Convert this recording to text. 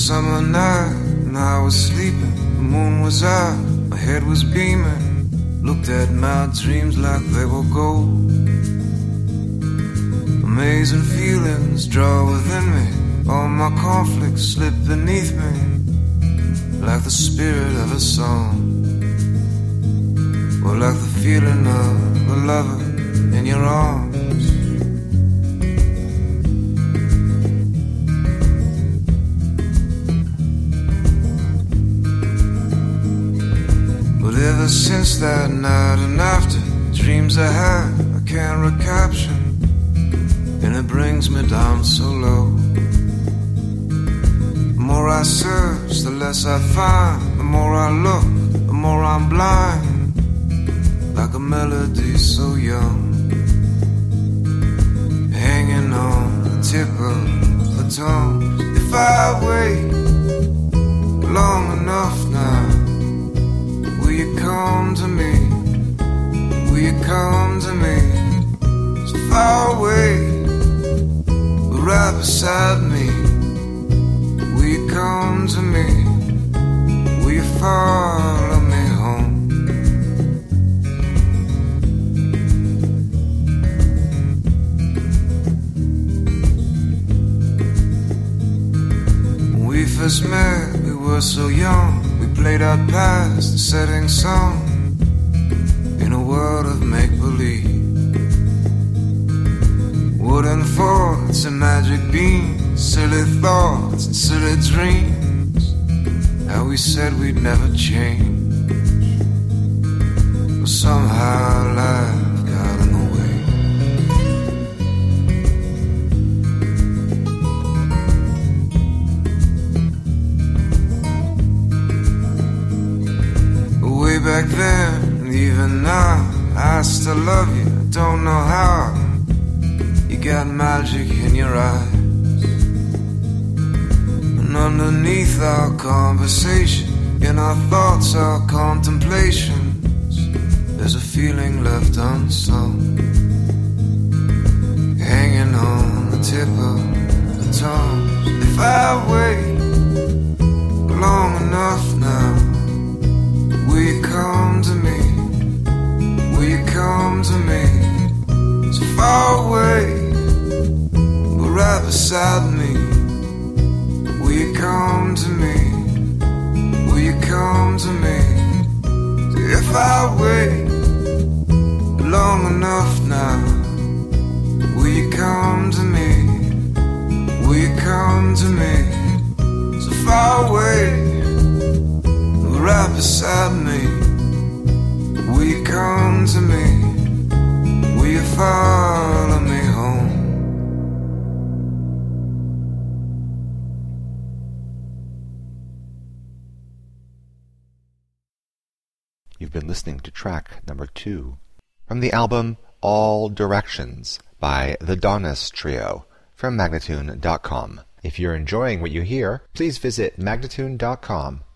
summer night and I was sleeping. The moon was out, my head was beaming. Looked at my dreams like they were gold. Amazing feelings draw within me. All my conflicts slip beneath me, like the spirit of a song, or like the feeling of a lover in your arms. But ever since that night and after, dreams I had I can't recapture, and it brings me down so low. The more I search, the less I find. The more I look, the more I'm blind, like a melody so young, hanging on the tip of the tongue. If I wait long enough now, will you come to me? Will you come to me? So far away, but right beside me. Will you come to me? Will you follow me home? When we first met, we were so young. We played our past, the setting song, in a world of make-believe. Wooden forts and magic beams, silly thoughts and silly dreams. How we said we'd never change, but somehow life got in the way. But way back then, and even now, I still love you, I don't know how. You got magic in your eyes, and underneath our conversation, in our thoughts, our contemplations, there's a feeling left unsung, hanging on the tip of the tongue. If I wait long enough now, will you come to me? Will you come to me? So far away, but right beside me. Will you come to me? Will you come to me? So if I wait long enough now, will you come to me? Will you come to me? So far away, but right beside me. Will you come to me? Will you follow me home? You've been listening to track number 2 from the album All Directions by the Donis Trio from Magnatune.com. If you're enjoying what you hear, please visit Magnatune.com